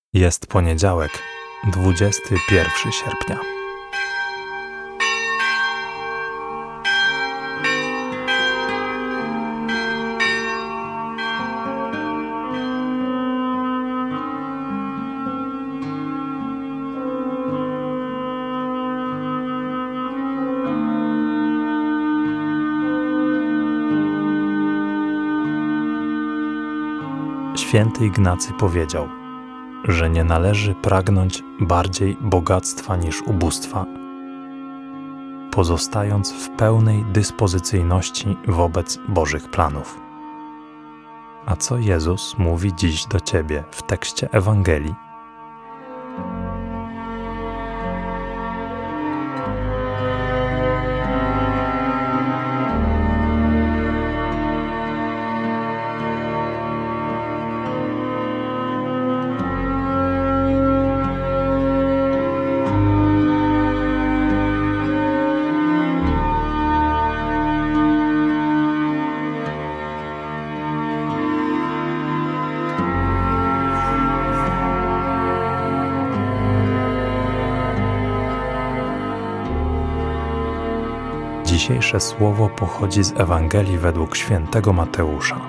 Jest poniedziałek, 21 sierpnia. Święty Ignacy powiedział, że nie należy pragnąć bardziej bogactwa niż ubóstwa, pozostając w pełnej dyspozycyjności wobec Bożych planów. A co Jezus mówi dziś do Ciebie w tekście Ewangelii? Dzisiejsze słowo pochodzi z Ewangelii według świętego Mateusza.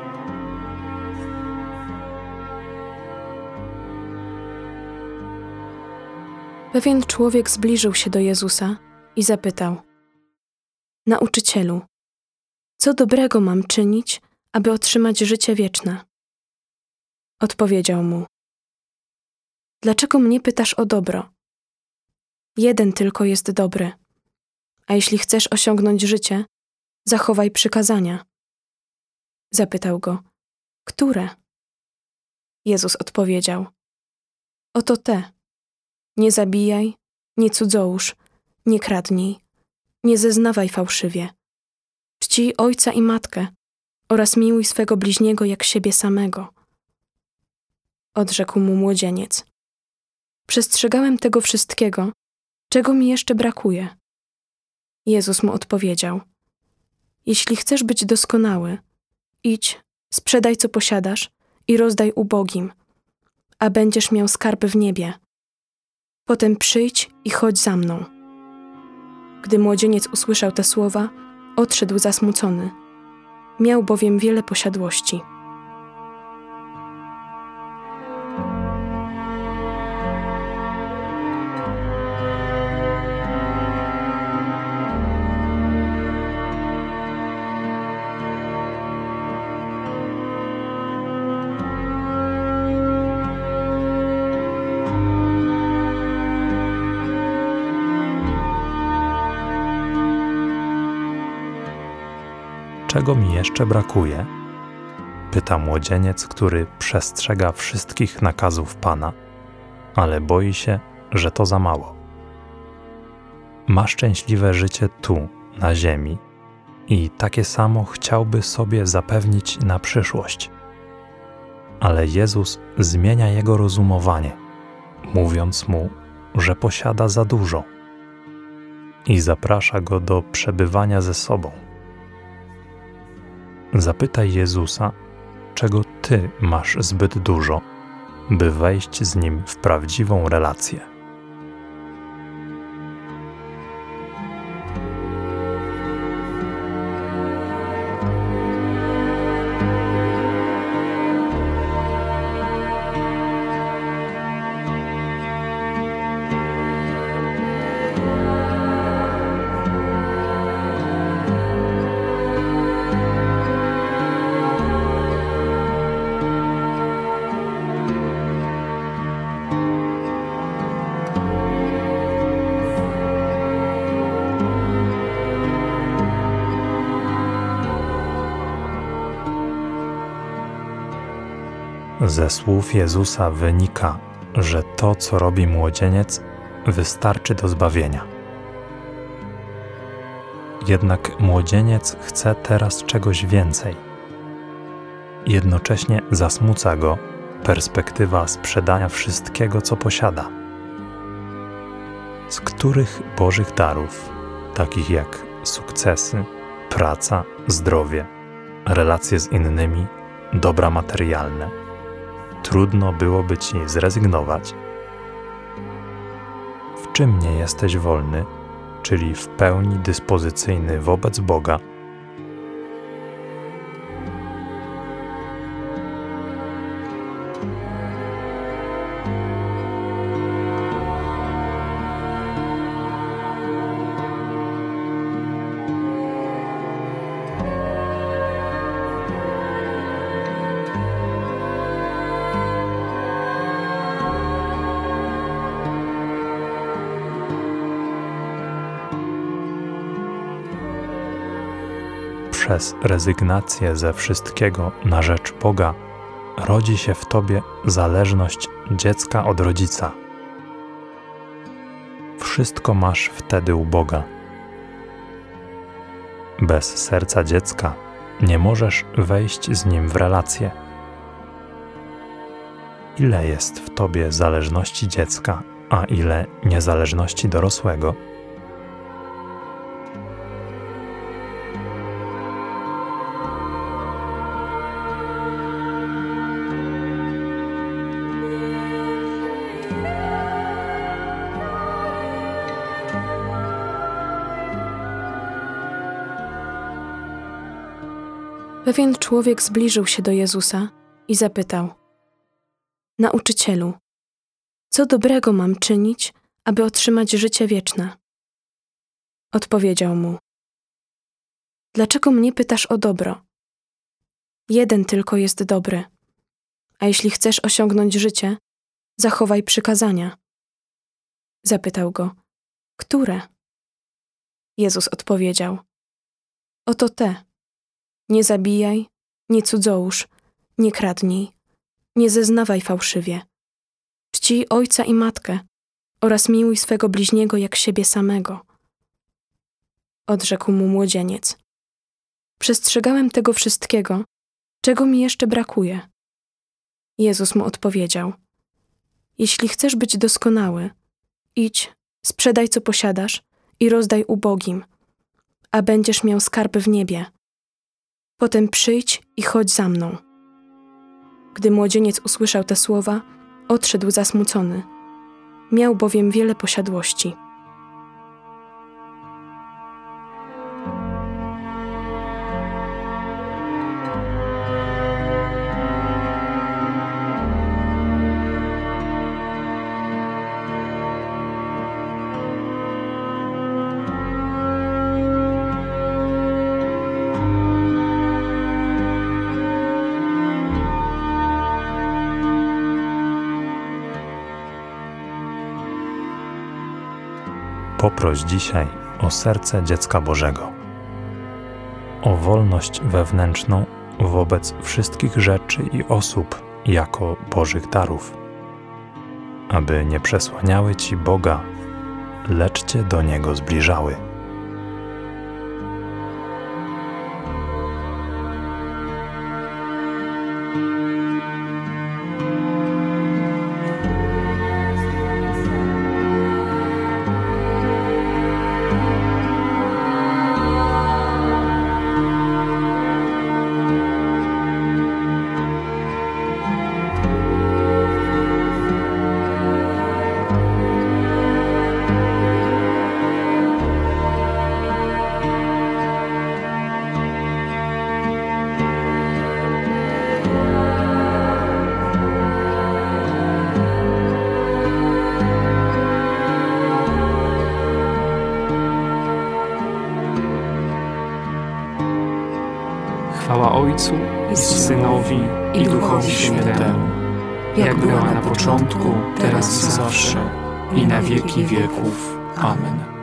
Pewien człowiek zbliżył się do Jezusa i zapytał: Nauczycielu, co dobrego mam czynić, aby otrzymać życie wieczne? Odpowiedział mu: Dlaczego mnie pytasz o dobro? Jeden tylko jest dobry. A jeśli chcesz osiągnąć życie, zachowaj przykazania. Zapytał go: Które? Jezus odpowiedział: Oto te. Nie zabijaj, nie cudzołóż, nie kradnij, nie zeznawaj fałszywie. Czcij ojca i matkę oraz miłuj swego bliźniego jak siebie samego. Odrzekł mu młodzieniec: Przestrzegałem tego wszystkiego, czego mi jeszcze brakuje. Jezus mu odpowiedział: Jeśli chcesz być doskonały, idź, sprzedaj co posiadasz i rozdaj ubogim, a będziesz miał skarb w niebie. Potem przyjdź i chodź za mną. Gdy młodzieniec usłyszał te słowa, odszedł zasmucony. Miał bowiem wiele posiadłości. Czego mi jeszcze brakuje? Pyta młodzieniec, który przestrzega wszystkich nakazów Pana, ale boi się, że to za mało. Ma szczęśliwe życie tu, na ziemi i takie samo chciałby sobie zapewnić na przyszłość. Ale Jezus zmienia jego rozumowanie, mówiąc mu, że posiada za dużo i zaprasza go do przebywania ze sobą. Zapytaj Jezusa, czego Ty masz zbyt dużo, by wejść z Nim w prawdziwą relację. Ze słów Jezusa wynika, że to, co robi młodzieniec, wystarczy do zbawienia. Jednak młodzieniec chce teraz czegoś więcej. Jednocześnie zasmuca go perspektywa sprzedania wszystkiego, co posiada. Z których Bożych darów, takich jak sukcesy, praca, zdrowie, relacje z innymi, dobra materialne, trudno byłoby ci zrezygnować? W czym nie jesteś wolny, czyli w pełni dyspozycyjny wobec Boga? Przez rezygnację ze wszystkiego na rzecz Boga rodzi się w tobie zależność dziecka od rodzica. Wszystko masz wtedy u Boga. Bez serca dziecka nie możesz wejść z nim w relację. Ile jest w tobie zależności dziecka, a ile niezależności dorosłego? Pewien człowiek zbliżył się do Jezusa i zapytał: Nauczycielu, co dobrego mam czynić, aby otrzymać życie wieczne? Odpowiedział mu: Dlaczego mnie pytasz o dobro? Jeden tylko jest dobry, a jeśli chcesz osiągnąć życie, zachowaj przykazania. Zapytał go: Które? Jezus odpowiedział: Oto te. Nie zabijaj, nie cudzołóż, nie kradnij, nie zeznawaj fałszywie. Czcij ojca i matkę oraz miłuj swego bliźniego jak siebie samego. Odrzekł mu młodzieniec: Przestrzegałem tego wszystkiego, czego mi jeszcze brakuje. Jezus mu odpowiedział: Jeśli chcesz być doskonały, idź, sprzedaj co posiadasz i rozdaj ubogim, a będziesz miał skarb w niebie. Potem przyjdź i chodź za mną. Gdy młodzieniec usłyszał te słowa, odszedł zasmucony. Miał bowiem wiele posiadłości. Poproś dzisiaj o serce dziecka Bożego, o wolność wewnętrzną wobec wszystkich rzeczy i osób jako Bożych darów, aby nie przesłaniały ci Boga, lecz cię do Niego zbliżały. Chwała Ojcu i Synowi i Duchowi Świętemu, jak była na początku, teraz i zawsze, i na wieki wieków. Amen.